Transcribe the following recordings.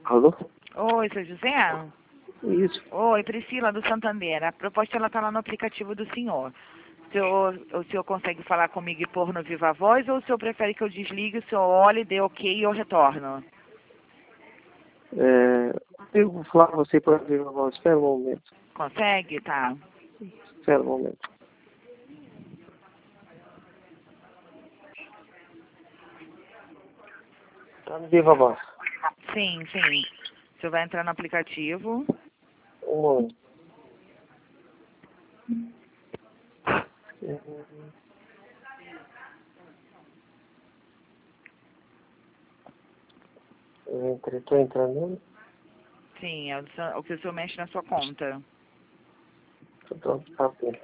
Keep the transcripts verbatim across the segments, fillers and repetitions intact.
Alô? Oi, seu José? Isso. Oi, Priscila, do Santander. A proposta ela está lá no aplicativo do senhor. O senhor, o senhor consegue falar comigo e pôr no Viva Voz ou o senhor prefere que eu desligue, o senhor olhe, dê ok e eu retorno? É, eu vou falar com você para ver uma voz. Espera um momento. Consegue? Tá. Espera um momento. Tá no Viva Voz. Sim, sim. O senhor vai entrar no aplicativo. Um momento. Eu entrei, tô entrando. Sim, é o, seu- o que o senhor mexe na sua conta. Tô pronto para ver.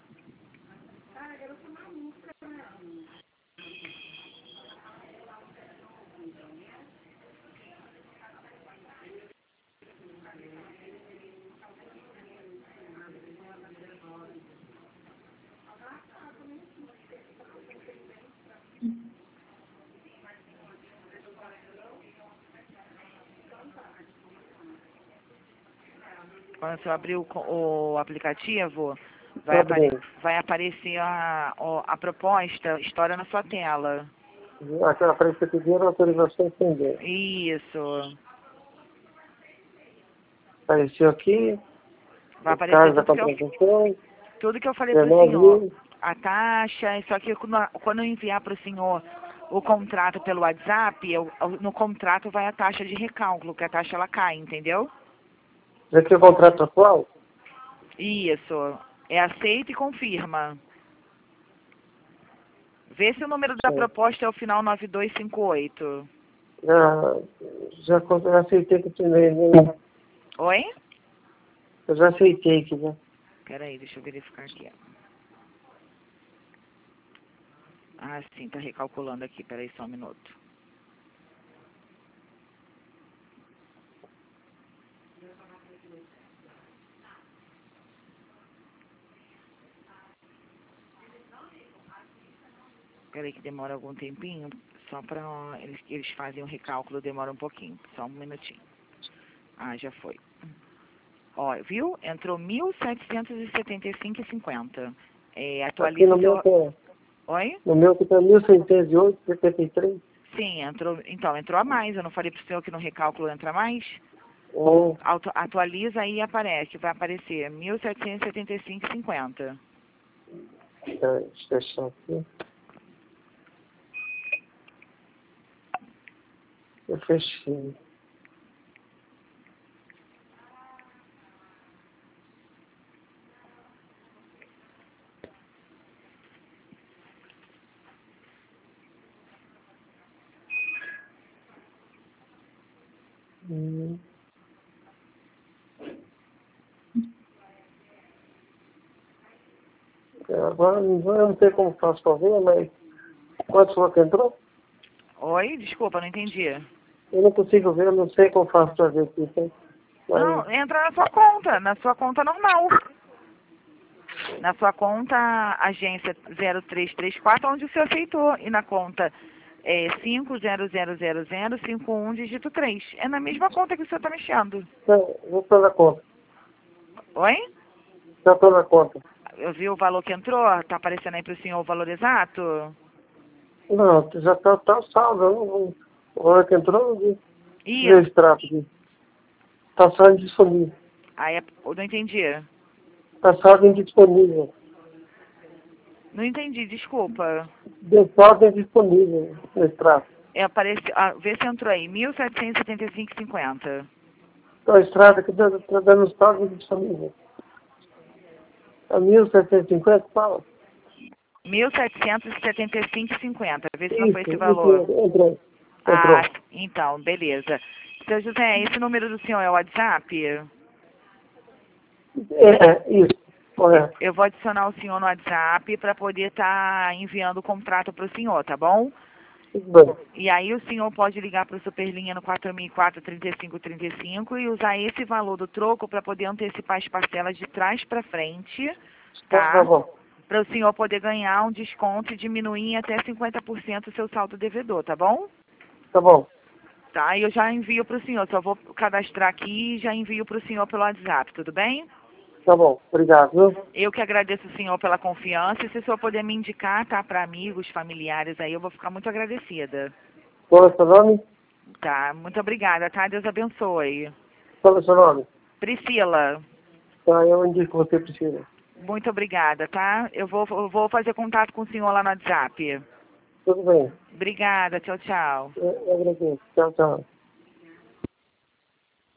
Quando o senhor abrir o, co- o aplicativo, Tô vai, apare, abrindo. vai aparecer a, o- a proposta, história na sua tela. Aquela aparece que pediram autorização sem dinheiro. Isso. Apareceu aqui. Vai Os aparecer casos da tudo que eu, contratação. tudo que eu falei para o dezenove senhor. mil. A taxa, só que quando quando eu enviar para o senhor o contrato pelo WhatsApp, eu- no contrato vai a taxa de recálculo, que a taxa ela cai, entendeu? Já tem o contrato atual? Isso. É aceita e confirma. Vê se o número da Sim. proposta é o final nove dois cinco oito. Já, já, con- já aceitei que tinha. Né? Oi? Eu já aceitei aqui, né? Peraí, deixa eu verificar aqui. Ah, sim, tá recalculando aqui. Peraí só um minuto. Peraí que demora algum tempinho. Só pra... Eles, eles fazem o recálculo, demora um pouquinho. Só um minutinho. Ah, já foi. Ó, viu? Entrou mil setecentos e setenta e cinco e cinquenta. É, Aqui atualiza no o meu seu... tem. Oi? No meu que tá mil seiscentos e oito, setenta e três. Sim, entrou... Então, entrou a mais. Eu não falei pro senhor que no recálculo entra mais? Um, Auto, atualiza aí e aparece. Vai aparecer mil setecentos e setenta e cinco e cinquenta. deixa eu fechar aqui. Eu fechei. Hum. Agora eu não sei como faço para ver, mas quanto foi que entrou? Oi? Desculpa, não entendi. Eu não consigo ver, eu não sei como faço para ver aqui. Tem. Mas, Não, entra na sua conta, na sua conta normal. Na sua conta agência zero três três quatro, onde o senhor aceitou. E na conta é, cinco zero zero zero zero cinco um dígito três. É na mesma conta que o senhor está mexendo. não, eu estou na conta. Oi? Já estou na conta. Eu vi o valor que entrou? Está aparecendo aí para o senhor o valor exato? Não, já está tá salvo. Eu não, não, a hora que entrou, eu não vi. Vê o Isso. extrato aqui. Está salvo indisponível. Aí é- eu não entendi. Está salvo indisponível. Não entendi, desculpa. Deu saldo indisponível no extrato. É, aparece, ah, vê se entrou aí, mil setecentos e setenta e cinco e cinquenta. Então a estrada que está dando saldo indisponível. A mil setecentos e cinquenta fala? mil setecentos e setenta e cinco e cinquenta. Vê se não foi Isso, esse isso, valor. entrou. Ah, Entrou. então, beleza. Seu José, esse número do senhor é o WhatsApp? É, é, isso, correto. Eu vou adicionar o senhor no WhatsApp para poder estar enviando o contrato para o senhor, tá bom? Tudo bem. E aí o senhor pode ligar para o Superlinha no quatro mil e quatro, trinta e cinco trinta e cinco e usar esse valor do troco para poder antecipar as parcelas de trás para frente, Tá, tá tá? bom. Para o senhor poder ganhar um desconto e diminuir em até cinquenta por cento o seu saldo devedor, tá bom? Tá bom. Tá, eu já envio para o senhor, só vou cadastrar aqui e já envio para o senhor pelo WhatsApp, tudo bem? Tá bom, obrigado, viu? Eu que agradeço o senhor pela confiança, e se o senhor puder me indicar, tá, para amigos, familiares aí, eu vou ficar muito agradecida. Qual é o seu nome? Tá, muito obrigada, tá? Deus abençoe. Qual é o seu nome? Priscila, Tá, eu indico você, Priscila. muito obrigada, tá? Eu vou, eu vou fazer contato com o senhor lá no WhatsApp. Tudo bem. Obrigada, tchau, tchau. Eu, eu agradeço. Tchau, tchau.